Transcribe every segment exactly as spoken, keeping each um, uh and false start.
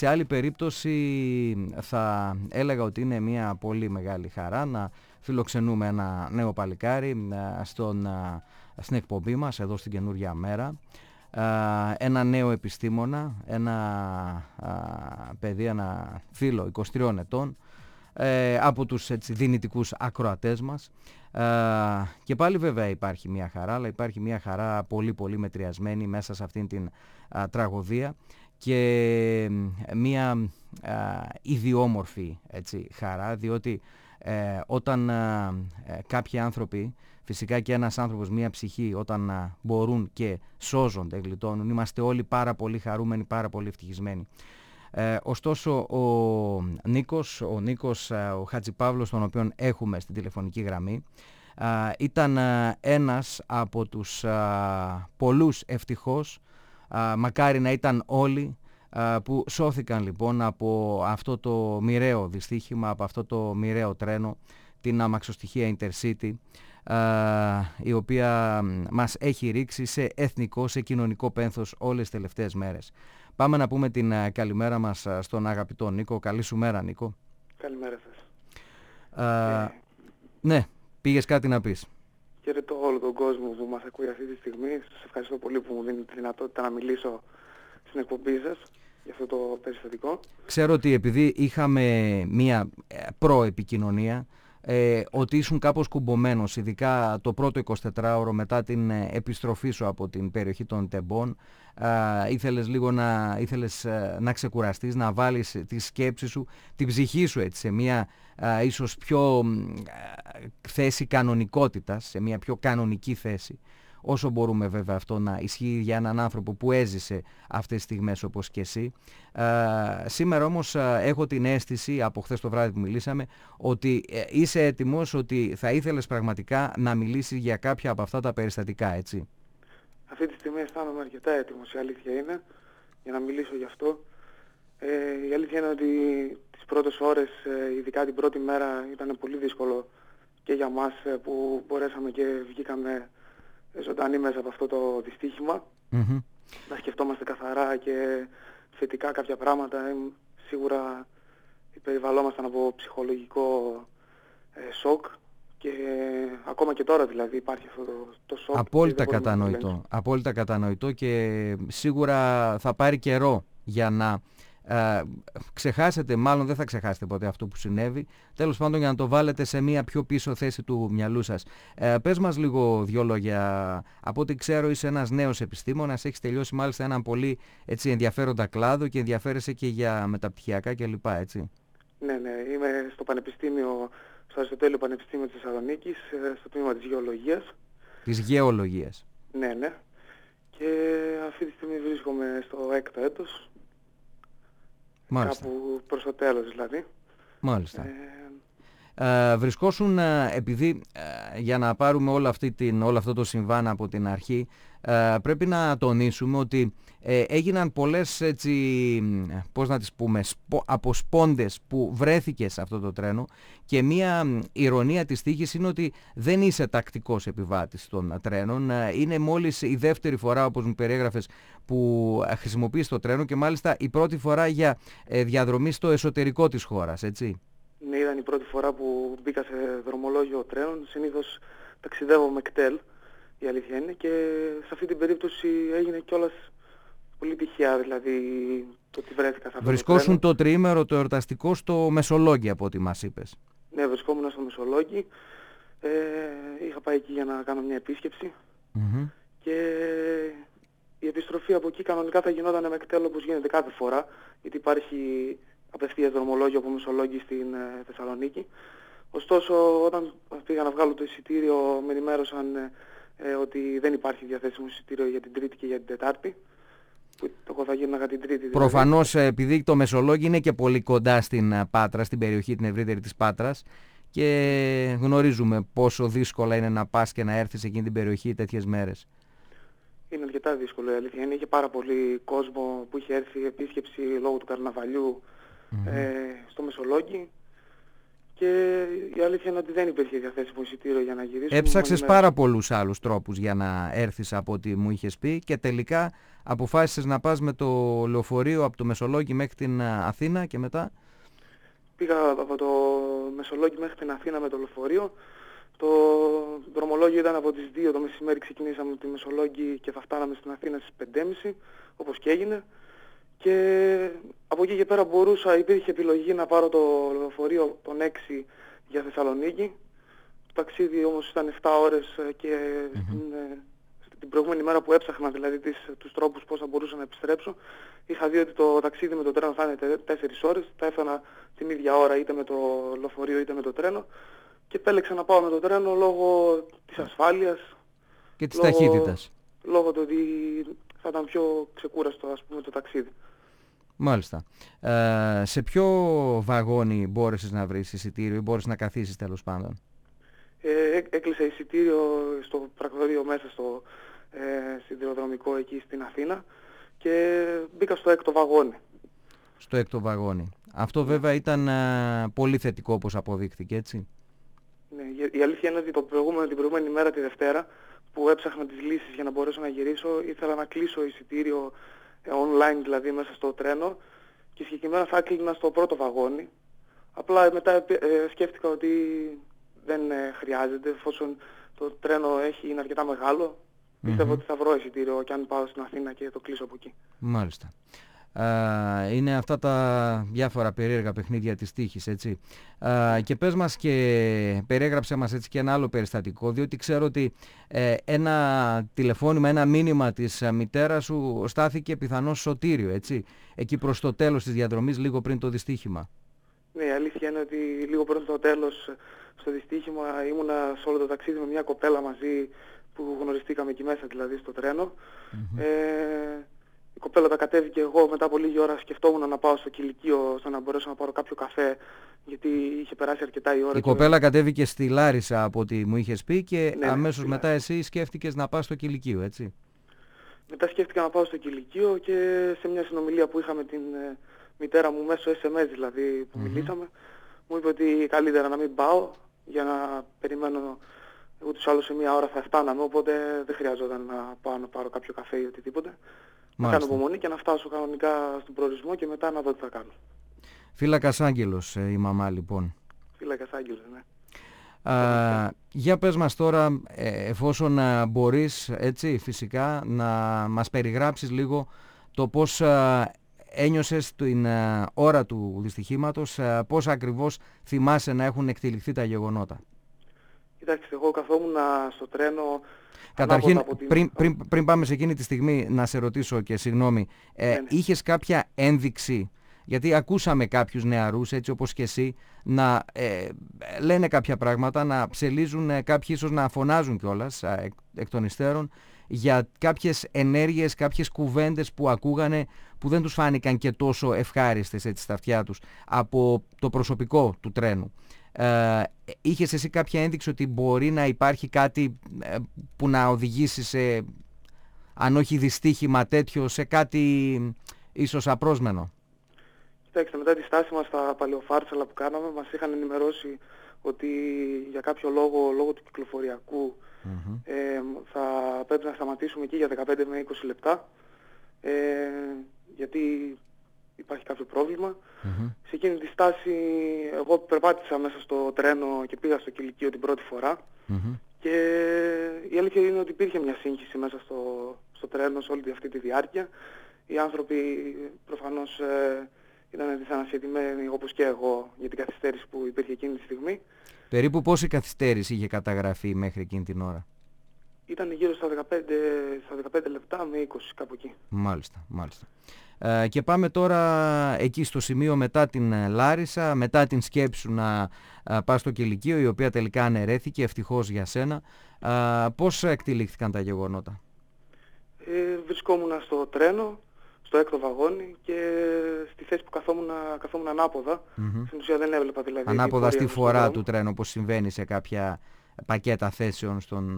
σε άλλη περίπτωση θα έλεγα ότι είναι μια πολύ μεγάλη χαρά να φιλοξενούμε ένα νέο παλικάρι στον, στην εκπομπή μας εδώ στην Καινούργια Μέρα. Ένα νέο επιστήμονα, ένα παιδί, ένα φίλο είκοσι τριών ετών, από τους έτσι, δυνητικούς ακροατές μας. Και πάλι βέβαια υπάρχει μια χαρά, αλλά υπάρχει μια χαρά πολύ πολύ μετριασμένη μέσα σε αυτήν την α, τραγωδία και μια α, ιδιόμορφη έτσι, χαρά, διότι ε, όταν α, ε, κάποιοι άνθρωποι, φυσικά και ένας άνθρωπος, μια ψυχή, όταν α, μπορούν και σώζονται, γλιτώνουν, είμαστε όλοι πάρα πολύ χαρούμενοι, πάρα πολύ ευτυχισμένοι. Ε, ωστόσο ο Νίκος, ο Νίκος ο Χατζηπαύλος, τον οποίον έχουμε στην τηλεφωνική γραμμή, α, ήταν α, ένας από τους α, πολλούς ευτυχώς, α, μακάρι να ήταν όλοι, α, που σώθηκαν λοιπόν από αυτό το μοιραίο δυστύχημα, από αυτό το μοιραίο τρένο, την αμαξοστοιχεία Intercity, α, η οποία μας έχει ρίξει σε εθνικό, σε κοινωνικό πένθος όλες τις τελευταίες μέρες. Πάμε να πούμε την uh, καλημέρα μας uh, στον αγαπητό Νίκο. Καλή σου μέρα, Νίκο. Καλημέρα σας. Uh, και... Ναι, πήγες κάτι να πεις. Χαιρετώ όλο τον κόσμο που μας ακούει αυτή τη στιγμή. Σας ευχαριστώ πολύ που μου δίνετε τη δυνατότητα να μιλήσω στην εκπομπή σας για αυτό το περιστατικό. Ξέρω ότι επειδή είχαμε μία προεπικοινωνία, Ε, ότι ήσουν κάπως κουμπωμένος, ειδικά το πρώτο εικοσιτετράωρο μετά την ε, επιστροφή σου από την περιοχή των Τεμπών. Ε, ήθελες λίγο να, ήθελες, ε, να ξεκουραστείς, να βάλεις τη σκέψη σου, την ψυχή σου έτσι, σε μια ε, ίσως πιο ε, θέση κανονικότητας, σε μια πιο κανονική θέση. Όσο μπορούμε βέβαια αυτό να ισχύει για έναν άνθρωπο που έζησε αυτές τις στιγμές όπως και εσύ. Ε, σήμερα όμως ε, έχω την αίσθηση, από χθες το βράδυ που μιλήσαμε, ότι ε, είσαι έτοιμος, ότι θα ήθελες πραγματικά να μιλήσεις για κάποια από αυτά τα περιστατικά, έτσι. Αυτή τη στιγμή αισθάνομαι αρκετά έτοιμος, η αλήθεια είναι, για να μιλήσω γι' αυτό. Ε, η αλήθεια είναι ότι τις πρώτες ώρες, ε, ειδικά την πρώτη μέρα, ήταν πολύ δύσκολο και για μας ε, που μπορέσαμε και βγήκαμε ζωντανή μέσα από αυτό το δυστύχημα. Mm-hmm. Να σκεφτόμαστε καθαρά και θετικά κάποια πράγματα. Σίγουρα περιβαλλόμασταν από ψυχολογικό ε, σοκ και ε, ακόμα και τώρα δηλαδή υπάρχει αυτό το, το σοκ. Απόλυτα κατανοητό. Απόλυτα κατανοητό και σίγουρα θα πάρει καιρό για να Uh, ξεχάσετε, μάλλον δεν θα ξεχάσετε ποτέ αυτό που συνέβη, τέλος πάντων για να το βάλετε σε μια πιο πίσω θέση του μυαλού σας. Uh, πες μας λίγο δυο λόγια. Από ό,τι ξέρω είσαι ένας νέος επιστήμονας, έχεις τελειώσει μάλιστα έναν πολύ έτσι, ενδιαφέροντα κλάδο και ενδιαφέρεσαι και για μεταπτυχιακά κλπ, έτσι. Ναι, ναι, είμαι στο Πανεπιστήμιο, στο Αριστοτέλειο Πανεπιστήμιο της Θεσσαλονίκης, στο τμήμα της Γεωλογίας. Της Γεωλογίας. Ναι, ναι. Και αυτή τη στιγμή βρίσκομαι στο έκτο έτος. Μάλιστα. Κάπου προς το τέλος δηλαδή. Μάλιστα. Ε... Ε, βρισκόσουν, ε, επειδή ε, για να πάρουμε όλο, αυτή την, όλο αυτό το συμβάν από την αρχή, ε, πρέπει να τονίσουμε ότι ε, έγιναν πολλές έτσι, πώς να τις πούμε, σπο, αποσπώντες που βρέθηκε σε αυτό το τρένο και μία ηρωνία της τύχης είναι ότι δεν είσαι τακτικός επιβάτης των τρένων, ε, είναι μόλις η δεύτερη φορά όπως μου περιέγραφες που χρησιμοποιείς το τρένο και μάλιστα η πρώτη φορά για ε, διαδρομή στο εσωτερικό της χώρας, έτσι. Ναι, ήταν η πρώτη φορά που μπήκα σε δρομολόγιο τρένων. Συνήθως ταξιδεύω με κτέλ, η αλήθεια είναι, και σε αυτή την περίπτωση έγινε κιόλας πολύ τυχαία, δηλαδή το ότι βρέθηκα σε αυτό. Βρισκόσουν το, το τριήμερο το εορταστικό στο Μεσολόγγι από ό,τι μας είπες. Ναι, βρισκόμουν στο Μεσολόγγι. Ε, είχα πάει εκεί για να κάνω μια επίσκεψη mm-hmm. και η επιστροφή από εκεί κανονικά θα γινόταν με κτέλ όπως γίνεται κάθε φορά, γιατί υπάρχει απευθείας δρομολόγιο από Μεσολόγγι στην ε, Θεσσαλονίκη. Ωστόσο, όταν πήγα να βγάλω το εισιτήριο, με ενημέρωσαν ε, ότι δεν υπάρχει διαθέσιμο εισιτήριο για την Τρίτη και για την Τετάρτη. Που εγώ θα γίναγα την Τρίτη. Δηλαδή. Προφανώς, επειδή το Μεσολόγγι είναι και πολύ κοντά στην Πάτρα, στην περιοχή την ευρύτερη της Πάτρας, και γνωρίζουμε πόσο δύσκολα είναι να πας και να έρθεις εκείνη την περιοχή τέτοιες μέρες. Είναι αρκετά δύσκολο, η αλήθεια είναι. Είχε πάρα πολύ κόσμο που είχε έρθει επίσκεψη λόγω του καρναβαλιού. Mm-hmm. Ε, στο Μεσολόγγι και η αλήθεια είναι ότι δεν υπήρχε διαθέσιμο εισιτήριο για να γυρίσουμε. Έψαξες πάρα πολλούς άλλους τρόπους για να έρθεις από ό,τι μου είχες πει και τελικά αποφάσισες να πας με το λεωφορείο από το Μεσολόγγι μέχρι την Αθήνα και μετά? Πήγα από το Μεσολόγγι μέχρι την Αθήνα με το λεωφορείο. Το δρομολόγιο ήταν από τις δύο το μεσημέρι, ξεκινήσαμε από τη Μεσολόγγι και θα φτάναμε στην Αθήνα στις πέντε και μισή, όπως και έγινε. Και από εκεί και πέρα μπορούσα, υπήρχε επιλογή να πάρω το λεωφορείο των έξι για Θεσσαλονίκη. Το ταξίδι όμως ήταν επτά ώρες και mm-hmm. στην, την προηγούμενη μέρα που έψαχνα δηλαδή τις, τους τρόπους πώς θα μπορούσα να επιστρέψω, είχα δει ότι το ταξίδι με το τρένο θα είναι τέσσερις ώρες, θα έφτανα την ίδια ώρα είτε με το λεωφορείο είτε με το τρένο και επέλεξα να πάω με το τρένο λόγω της ασφάλειας και της λόγω, ταχύτητας. Λόγω του ότι θα ήταν πιο ξεκούραστο ας πούμε το ταξίδι. Μάλιστα. Ε, σε ποιο βαγόνι μπόρεσες να βρεις εισιτήριο ή μπόρεσες να καθίσεις τέλος πάντων? Ε, έκλεισα εισιτήριο στο πρακτορείο μέσα στο ε, σιδηροδρομικό εκεί στην Αθήνα και μπήκα στο έκτο βαγόνι. Στο έκτο βαγόνι. Αυτό βέβαια ήταν α, πολύ θετικό όπως αποδείχθηκε, έτσι. Ναι, η αλήθεια είναι ότι το προηγούμενο, την προηγούμενη μέρα τη Δευτέρα που έψαχνα τις λύσεις για να μπορέσω να γυρίσω, ήθελα να κλείσω εισιτήριο online δηλαδή μέσα στο τρένο και συγκεκριμένα θα έκλεινα στο πρώτο βαγόνι. Απλά μετά ε, σκέφτηκα ότι δεν ε, χρειάζεται, εφόσον το τρένο έχει, είναι αρκετά μεγάλο, πιστεύω mm-hmm. ότι θα βρω εισιτήριο και αν πάω στην Αθήνα και το κλείσω από εκεί. Μάλιστα. Uh, είναι αυτά τα διάφορα περίεργα παιχνίδια της τύχης, έτσι. Uh, και πες μας και περιέγραψε μας έτσι και ένα άλλο περιστατικό, διότι ξέρω ότι ε, ένα τηλεφώνημα, ένα μήνυμα της ε, μητέρας σου στάθηκε πιθανώς σωτήριο, έτσι, εκεί προς το τέλος της διαδρομής, λίγο πριν το δυστύχημα. Ναι, η αλήθεια είναι ότι λίγο πριν το τέλος στο δυστύχημα ήμουνα σε όλο το ταξίδι με μια κοπέλα μαζί που γνωριστήκαμε εκεί μέσα, δηλαδή στο τρένο. Mm-hmm. Ε, Η κοπέλα τα κατέβηκε, εγώ μετά από λίγη ώρα σκεφτόμουν να πάω στο κηλικείο ώστε να μπορέσω να πάρω κάποιο καφέ γιατί είχε περάσει αρκετά η ώρα. Η και... κοπέλα κατέβηκε στη Λάρισα από ό,τι μου είχες πει και ναι, αμέσως ναι, μετά εσύ σκέφτηκες να πας στο κηλικείο, έτσι. Μετά σκέφτηκα να πάω στο κηλικείο και σε μια συνομιλία που είχα με την ε, μητέρα μου μέσω ες εμ ες δηλαδή που mm-hmm. μιλήσαμε, μου είπε ότι καλύτερα να μην πάω για να περιμένω, ούτως ή άλλως σε μια ώρα θα φτάναμε, οπότε δεν χρειαζόταν να πάω να πάρω κάποιο καφέ ή οτιδήποτε. Να κάνω υπομονή και να φτάσω κανονικά στον προορισμό και μετά να δω τι θα κάνω. Φύλακας Άγγελος ε, η μαμά λοιπόν. Φύλακας Άγγελος, ναι. Α, για πες μας τώρα, ε, εφόσον α, μπορείς έτσι φυσικά να μας περιγράψεις λίγο το πώς α, ένιωσες την α, ώρα του δυστυχήματος, α, πώς ακριβώς θυμάσαι να έχουν εκτελεχθεί τα γεγονότα. Κοιτάξτε, εγώ καθόμουν στο τρένο. Καταρχήν, την... πριν, πριν, πριν πάμε σε εκείνη τη στιγμή να σε ρωτήσω και συγγνώμη, ε, ναι, ναι. είχες κάποια ένδειξη, γιατί ακούσαμε κάποιους νεαρούς έτσι όπως και εσύ να ε, λένε κάποια πράγματα, να ψελίζουν ε, κάποιοι ίσως να φωνάζουν κιόλας ε, εκ, εκ των υστέρων για κάποιες ενέργειες, κάποιες κουβέντες που ακούγανε που δεν τους φάνηκαν και τόσο ευχάριστες έτσι στα αυτιά τους από το προσωπικό του τρένου. Ε, είχες εσύ κάποια ένδειξη ότι μπορεί να υπάρχει κάτι ε, που να οδηγήσει σε, αν όχι δυστύχημα τέτοιο, σε κάτι ίσως απρόσμενο? Κοιτάξτε, μετά τη στάση μας στα παλαιοφάρτσαλα που κάναμε, μας είχαν ενημερώσει ότι για κάποιο λόγο, λόγω του κυκλοφοριακού mm-hmm. ε, θα πρέπει να σταματήσουμε εκεί για δεκαπέντε με είκοσι λεπτά ε, γιατί υπάρχει κάποιο πρόβλημα. Mm-hmm. Σε εκείνη τη στάση εγώ περπάτησα μέσα στο τρένο και πήγα στο κηλικείο την πρώτη φορά mm-hmm. και η αλήθεια είναι ότι υπήρχε μια σύγχυση μέσα στο, στο τρένο σε όλη αυτή τη διάρκεια. Οι άνθρωποι προφανώς ε, ήταν δυσανασχετημένοι όπως και εγώ για την καθυστέρηση που υπήρχε εκείνη τη στιγμή. Περίπου πόση καθυστέρηση είχε καταγραφεί μέχρι εκείνη την ώρα? Ήταν γύρω στα δεκαπέντε, στα δεκαπέντε λεπτά με είκοσι, κάπου εκεί. Μάλιστα, μάλιστα. Ε, και πάμε τώρα εκεί στο σημείο μετά την Λάρισα, μετά την σκέψη σου να α, πας στο κηλικείο, η οποία τελικά αναιρέθηκε, ευτυχώς για σένα. Α, πώς εκτελήχθηκαν τα γεγονότα? Ε, βρισκόμουν στο τρένο, στο έκτο βαγόνι και στη θέση που καθόμουν, καθόμουν ανάποδα. Mm-hmm. Στην ουσία δεν έβλεπα δηλαδή. Ανάποδα στη φορά του τρένου, όπως συμβαίνει σε κάποια πακέτα θέσεων στον,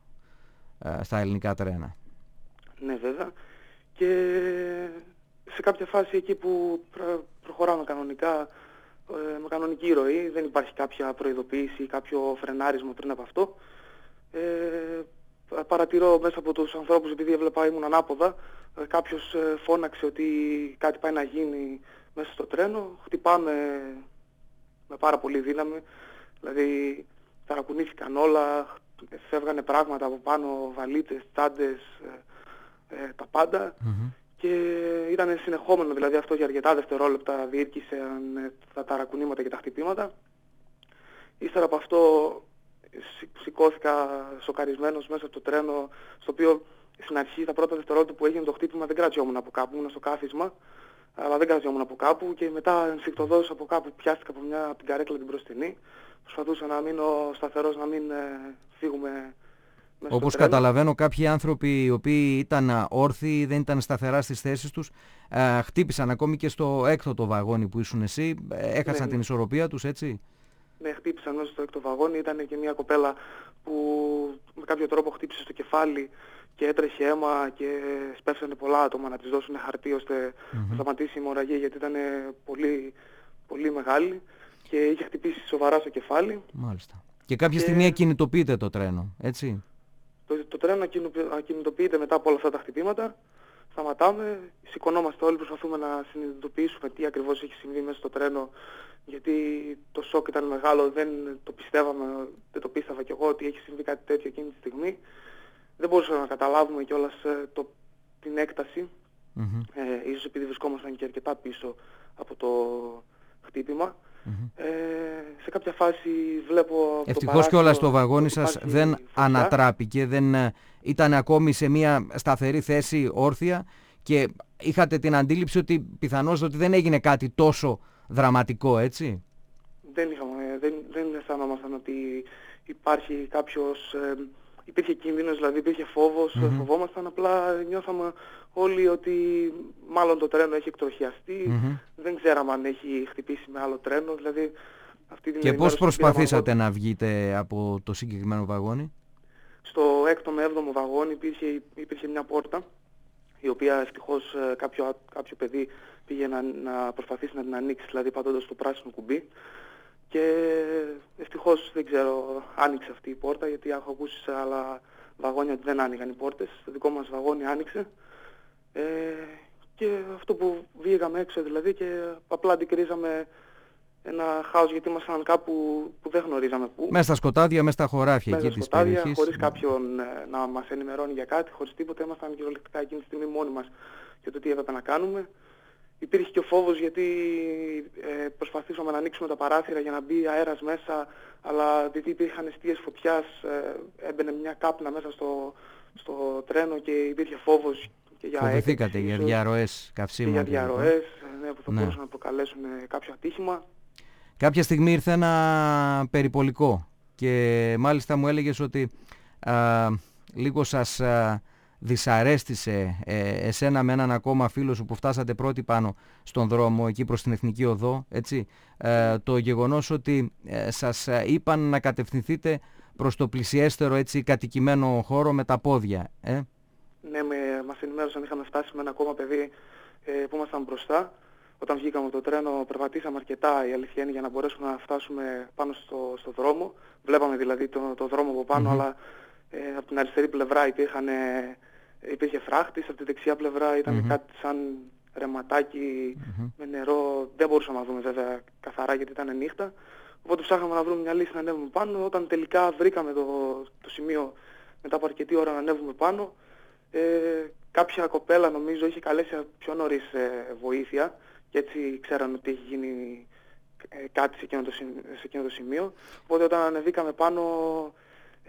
α, στα ελληνικά τρένα. Ναι, βέβαια. Και σε κάποια φάση εκεί που προ, προχωράμε κανονικά ε, με κανονική ροή, δεν υπάρχει κάποια προειδοποίηση ή κάποιο φρενάρισμα πριν από αυτό. Ε, παρατηρώ μέσα από τους ανθρώπους, επειδή έβλεπα ήμουν ανάποδα, ε, κάποιος ε, φώναξε ότι κάτι πάει να γίνει μέσα στο τρένο. Χτυπάμε με πάρα πολύ δύναμη, δηλαδή ταρακουνήθηκαν όλα, φεύγανε πράγματα από πάνω, βαλίτσες, τσάντες, ε, ε, τα πάντα. Mm-hmm. Και ήταν συνεχόμενο, δηλαδή αυτό για αρκετά δευτερόλεπτα διήρκησαν ε, τα ταρακουνήματα και τα χτυπήματα. Ύστερα από αυτό σηκώθηκα σοκαρισμένος μέσα από το τρένο, στο οποίο στην αρχή τα πρώτα δευτερόλεπτα που έγινε το χτύπημα δεν κρατιόμουν από κάπου, ήμουν στο κάθισμα, αλλά δεν κρατιόμουν από κάπου και μετά ενστικτωδώς από κάπου πιάστηκα από, μια, από την καρέκλα την μπροστινή. Προσπαθούσα να μείνω σταθερός, να μην ε, φύγουμε. Όπως καταλαβαίνω, κάποιοι άνθρωποι οι οποίοι ήταν όρθιοι, δεν ήταν σταθερά στις θέσεις τους, ε, χτύπησαν ακόμη και στο έκτο βαγόνι που ήσουν εσύ, έχασαν ναι, την ισορροπία τους, έτσι. Ναι, χτύπησαν μέσα στο έκτο βαγόνι, ήταν και μια κοπέλα που με κάποιο τρόπο χτύπησε στο κεφάλι και έτρεχε αίμα και σπεύσανε πολλά άτομα να της δώσουν χαρτί ώστε mm-hmm. να σταματήσει η αιμορραγία, γιατί ήταν πολύ, πολύ μεγάλη και είχε χτυπήσει σοβαρά στο κεφάλι. Μάλιστα. Και κάποια και... στιγμή ακινητοποιείται το τρένο, έτσι. Το, το τρένο ακινητοποιείται μετά από όλα αυτά τα χτυπήματα. Σταματάμε, σηκωνόμαστε όλοι, προσπαθούμε να συνειδητοποιήσουμε τι ακριβώς έχει συμβεί μέσα στο τρένο, γιατί το σοκ ήταν μεγάλο, δεν το πιστεύαμε, δεν το πίστευα κι εγώ ότι έχει συμβεί κάτι τέτοιο εκείνη τη στιγμή. Δεν μπορούσαμε να καταλάβουμε κιόλας το, την έκταση, mm-hmm. ε, ίσως επειδή βρισκόμασταν και αρκετά πίσω από το χτύπημα. Mm-hmm. Ε, σε κάποια φάση βλέπω... Ευτυχώς κιόλας το βαγόνι σας δεν φωτιά. Ανατράπηκε, δεν ήταν ακόμη σε μια σταθερή θέση όρθια και είχατε την αντίληψη ότι πιθανώς ότι δεν έγινε κάτι τόσο δραματικό, έτσι. Δεν είχαμε, δεν, δεν αισθανόμασταν ότι υπάρχει κάποιος... Ε, υπήρχε κίνδυνος, δηλαδή υπήρχε φόβος, mm-hmm. φοβόμασταν, απλά νιώθαμε όλοι ότι μάλλον το τρένο έχει εκτροχιαστεί, mm-hmm. δεν ξέραμε αν έχει χτυπήσει με άλλο τρένο, δηλαδή αυτή την... Και πώς προσπαθήσατε να βγείτε από το συγκεκριμένο βαγόνι? Στο έκτο με έβδομο βαγόνι υπήρχε, υπήρχε μια πόρτα, η οποία ευτυχώς κάποιο, κάποιο παιδί πήγε να, να προσπαθήσει να την ανοίξει, δηλαδή πατώντας το πράσινο κουμπί. Και ευτυχώς, δεν ξέρω, άνοιξε αυτή η πόρτα, γιατί έχω ακούσει σε άλλα βαγόνια ότι δεν άνοιγαν οι πόρτες. Το δικό μας βαγόνι άνοιξε. Ε, και αυτό που βγήκαμε έξω δηλαδή και απλά αντικρίζαμε ένα χάος, γιατί ήμασταν κάπου που δεν γνωρίζαμε πού. Μέσα στα σκοτάδια, μέσα στα χωράφια εκεί της περιοχής. Μέσα στα σκοτάδια, χωρίς κάποιον ε, να μας ενημερώνει για κάτι, χωρίς τίποτα. Ήμασταν κυριολεκτικά εκείνη τη στιγμή μόνοι μας για το τι έπρεπε να κάνουμε. Υπήρχε και ο φόβος, γιατί ε, προσπαθήσαμε να ανοίξουμε τα παράθυρα για να μπει αέρας μέσα, αλλά επειδή υπήρχαν εστίες φωτιάς, ε, έμπαινε μια κάπνα μέσα στο, στο τρένο και υπήρχε φόβος και για έκρηξη. Φοβηθήκατε για διαρροές καυσίμων. Για διαρροές, ναι, που θα ναι. μπορούσαν να προκαλέσουν κάποιο ατύχημα. Κάποια στιγμή ήρθε ένα περιπολικό και μάλιστα μου έλεγες ότι α, λίγο σας... Α, δυσαρέστησε ε, εσένα με έναν ακόμα φίλο σου που φτάσατε πρώτοι πάνω στον δρόμο εκεί προς την Εθνική Οδό, έτσι, ε, το γεγονός ότι ε, σας είπαν να κατευθυνθείτε προς το πλησιέστερο, έτσι, κατοικημένο χώρο με τα πόδια. Ε? Ναι, με, μας ενημέρωσαν, είχαμε φτάσει με ένα ακόμα παιδί ε, που ήμασταν μπροστά. Όταν βγήκαμε το τρένο περπατήσαμε αρκετά, η αλήθεια είναι, για να μπορέσουμε να φτάσουμε πάνω στο, στο δρόμο. Βλέπαμε δηλαδή το, το δρόμο από πάνω, mm-hmm. αλλά ε, από την αριστερή πλευρά υπήρχαν... Ε, υπήρχε φράχτης, από τη δεξιά πλευρά ήταν mm-hmm. κάτι σαν ρεματάκι mm-hmm. με νερό. Δεν μπορούσαμε να δούμε βέβαια καθαρά γιατί ήταν νύχτα. Οπότε ψάχναμε να βρούμε μια λύση να ανέβουμε πάνω. Όταν τελικά βρήκαμε το, το σημείο μετά από αρκετή ώρα να ανέβουμε πάνω, ε, κάποια κοπέλα νομίζω είχε καλέσει πιο νωρίς ε, βοήθεια και έτσι ξέραν ότι έχει γίνει ε, κάτι σε εκείνο, το, σε εκείνο το σημείο. Οπότε όταν ανεβήκαμε πάνω ε,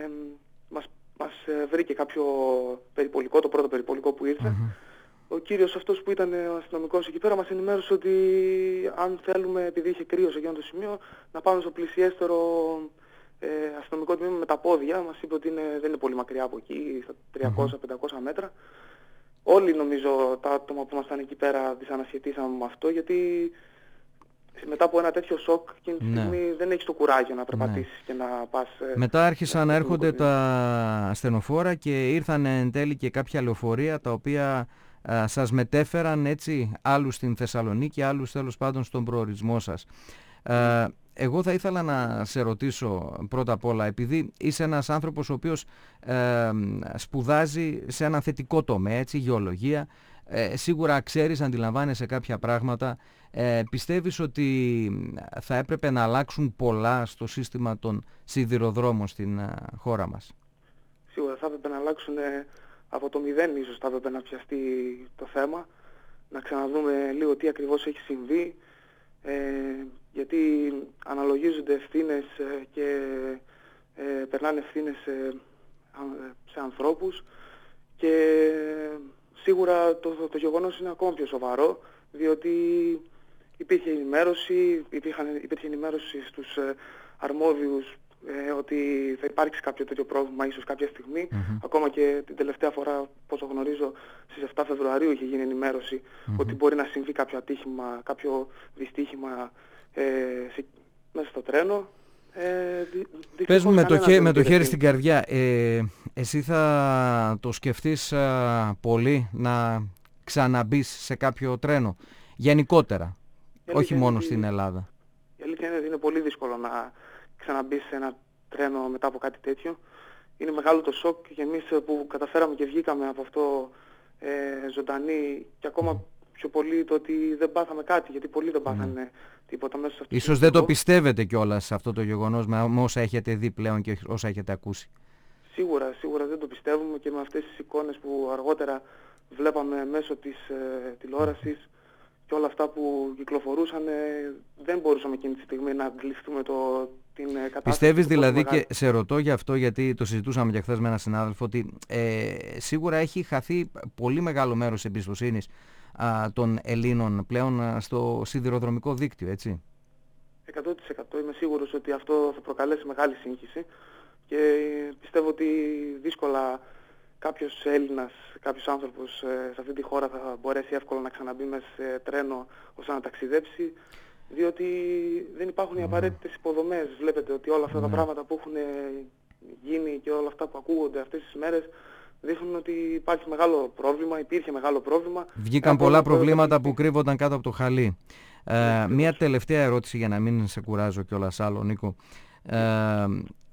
μας Μας βρήκε κάποιο περιπολικό, το πρώτο περιπολικό που ήρθε. Mm-hmm. Ο κύριος αυτός που ήταν ο αστυνομικός εκεί πέρα μας ενημέρωσε ότι αν θέλουμε, επειδή είχε κρύο σε εκείνο το σημείο, να πάμε στο πλησιέστερο ε, αστυνομικό τμήμα με τα πόδια. Μας είπε ότι είναι, δεν είναι πολύ μακριά από εκεί, στα τριακόσια με πεντακόσια μέτρα. Όλοι νομίζω τα άτομα που ήμασταν εκεί πέρα δυσανασχετήσαμε με αυτό, γιατί μετά από ένα τέτοιο σοκ εκείνη τη στιγμή ναι. δεν έχεις το κουράγιο να περπατήσεις ναι. και να πας... Μετά άρχισαν να έρχονται τα ασθενοφόρα και ήρθαν εν τέλει και κάποια λεωφορεία τα οποία α, σας μετέφεραν έτσι άλλους στην Θεσσαλονίκη, άλλους τέλος πάντων στον προορισμό σας. Α, εγώ θα ήθελα να σε ρωτήσω πρώτα απ' όλα, επειδή είσαι ένας άνθρωπος ο οποίος ε, σπουδάζει σε ένα θετικό τομέα, έτσι, γεωλογία, ε, σίγουρα ξέρεις, αντιλαμβάνεσαι κάποια πράγματα, ε, πιστεύεις ότι θα έπρεπε να αλλάξουν πολλά στο σύστημα των σιδηροδρόμων στην ε, χώρα μας? Σίγουρα θα έπρεπε να αλλάξουν ε, από το μηδέν, ίσως θα έπρεπε να πιαστεί το θέμα, να ξαναδούμε λίγο τι ακριβώς έχει συμβεί, ε, γιατί αναλογίζονται ευθύνες ε, και ε, περνάνε ευθύνες ε, σε ανθρώπους, και σίγουρα το, το, το γεγονός είναι ακόμα πιο σοβαρό, διότι υπήρχε ενημέρωση, υπήρχαν, υπήρχε ενημέρωση στους ε, αρμόδιους ε, ότι θα υπάρξει κάποιο τέτοιο πρόβλημα ίσως κάποια στιγμή. Mm-hmm. Ακόμα και την τελευταία φορά, πόσο γνωρίζω, στις επτά Φεβρουαρίου είχε γίνει ενημέρωση mm-hmm. ότι μπορεί να συμβεί κάποιο ατύχημα, κάποιο δυστύχημα ε, σε, μέσα στο τρένο. Ε, δυ, Πες μου με το, χέ, με το χέρι στην καρδιά, ε, εσύ θα το σκεφτείς α, πολύ να ξαναμπείς σε κάποιο τρένο γενικότερα, όχι μόνο ότι, στην Ελλάδα? Η αλήθεια είναι ότι είναι πολύ δύσκολο να ξαναμπείς σε ένα τρένο μετά από κάτι τέτοιο. Είναι μεγάλο το σοκ, και εμείς που καταφέραμε και βγήκαμε από αυτό ε, ζωντανοί, και ακόμα πιο πολύ το ότι δεν πάθαμε κάτι, γιατί πολλοί δεν πάθανε mm. τίποτα μέσα σε αυτό. Ίσως δεν το πιστεύετε κιόλας σε αυτό το γεγονός με όσα έχετε δει πλέον και όσα έχετε ακούσει. Σίγουρα, σίγουρα δεν το πιστεύουμε, και με αυτές τις εικόνες που αργότερα βλέπαμε μέσω της ε, τηλεόρασης και όλα αυτά που κυκλοφορούσαν, ε, δεν μπορούσαμε εκείνη τη στιγμή να αντιληφθούμε το, την ε, κατάσταση. Πιστεύεις δηλαδή, και σε ρωτώ γι' αυτό γιατί το συζητούσαμε και χθες με έναν συνάδελφο, ότι ε, σίγουρα έχει χαθεί πολύ μεγάλο μέρος εμπιστοσύνης α, των Ελλήνων πλέον α, στο σιδηροδρομικό δίκτυο, έτσι? εκατό τοις εκατό είμαι σίγουρος ότι αυτό θα προκαλέσει μεγάλη σύγχυση, και πιστεύω ότι δύσκολα κάποιος Έλληνας, κάποιος άνθρωπος ε, σε αυτή τη χώρα θα μπορέσει εύκολα να ξαναμπεί μέσα σε τρένο ώστε να ταξιδέψει, διότι δεν υπάρχουν οι απαραίτητες υποδομές. Βλέπετε ότι όλα αυτά mm. τα πράγματα που έχουν γίνει και όλα αυτά που ακούγονται αυτές τις μέρες δείχνουν ότι υπάρχει μεγάλο πρόβλημα, υπήρχε μεγάλο πρόβλημα. Βγήκαν πολλά προβλήματα που κρύβονταν κάτω από το χαλί. Ε, μία τελευταία ερώτηση για να μην σε κουράζω κιόλας άλλο, Νίκο. Ε,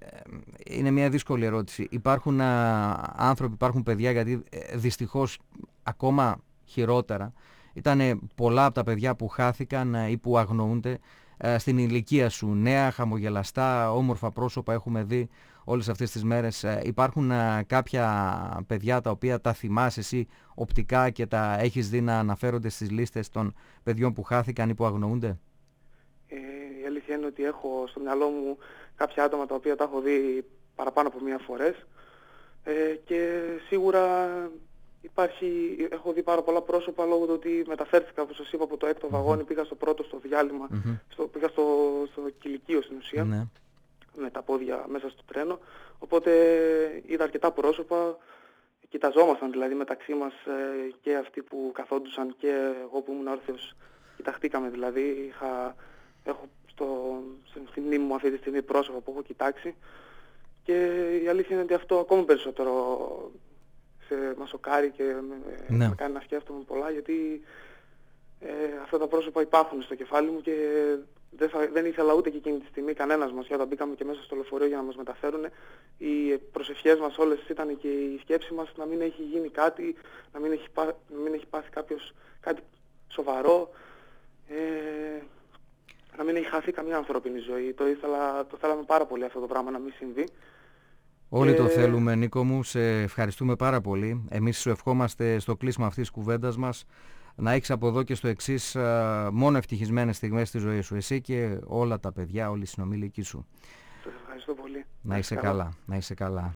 είναι μια δύσκολη ερώτηση. Υπάρχουν α, άνθρωποι, υπάρχουν παιδιά, γιατί ε, δυστυχώς ακόμα χειρότερα ήταν πολλά από τα παιδιά που χάθηκαν ε, ή που αγνοούνται ε, στην ηλικία σου. Νέα, χαμογελαστά, όμορφα πρόσωπα έχουμε δει όλες αυτές τις μέρες. Ε, υπάρχουν ε, κάποια παιδιά τα οποία τα θυμάσαι εσύ οπτικά και τα έχεις δει να αναφέρονται στις λίστες των παιδιών που χάθηκαν ή που αγνοούνται? Ε, η αλήθεια είναι ότι έχω στο μυαλό μου κάποια άτομα τα οποία τα έχω δει παραπάνω από μία φορές, ε, και σίγουρα υπάρχει, έχω δει πάρα πολλά πρόσωπα λόγω του ότι μεταφέρθηκα, όπως σας είπα, από το έκτο βαγόνι, πήγα στο πρώτο στο διάλειμμα, mm-hmm. στο, πήγα στο, στο κηλικείο στην ουσία, mm-hmm. με τα πόδια μέσα στο τρένο, οπότε είδα αρκετά πρόσωπα, κοιταζόμασταν δηλαδή μεταξύ μας, ε, και αυτοί που καθόντουσαν και εγώ που ήμουν όρθιος, κοιταχτήκαμε δηλαδή, είχα, έχω στο, στη μνήμη μου αυτή τη στιγμή πρόσωπα που έχω κοιτάξει, και η αλήθεια είναι ότι αυτό ακόμα περισσότερο σε, μας σοκάρει και με, ναι. με κάνει να σκέφτομαι πολλά, γιατί ε, αυτά τα πρόσωπα υπάρχουν στο κεφάλι μου, και δεν, θα, δεν ήθελα ούτε και εκείνη τη στιγμή κανένας μας, όταν μπήκαμε και μέσα στο λεωφορείο για να μας μεταφέρουν, οι προσευχές μας όλες ήταν και η σκέψη μας να μην έχει γίνει κάτι, να μην έχει, πά, να μην έχει πάθει κάποιος κάτι σοβαρό, ε, να μην έχει χαθεί καμιά ανθρώπινη ζωή. Το, ήθελα, το θέλαμε πάρα πολύ αυτό το πράγμα να μην συμβεί. Όλοι και... το θέλουμε, Νίκο μου. Σε ευχαριστούμε πάρα πολύ. Εμείς σου ευχόμαστε στο κλείσμα αυτής της κουβέντας μας να έχεις από εδώ και στο εξής α, μόνο ευτυχισμένες στιγμές στη ζωή σου. Εσύ και όλα τα παιδιά, όλοι οι συνομήλικοι σου. Σας ευχαριστώ πολύ. Να είσαι καλά. Να είσαι καλά.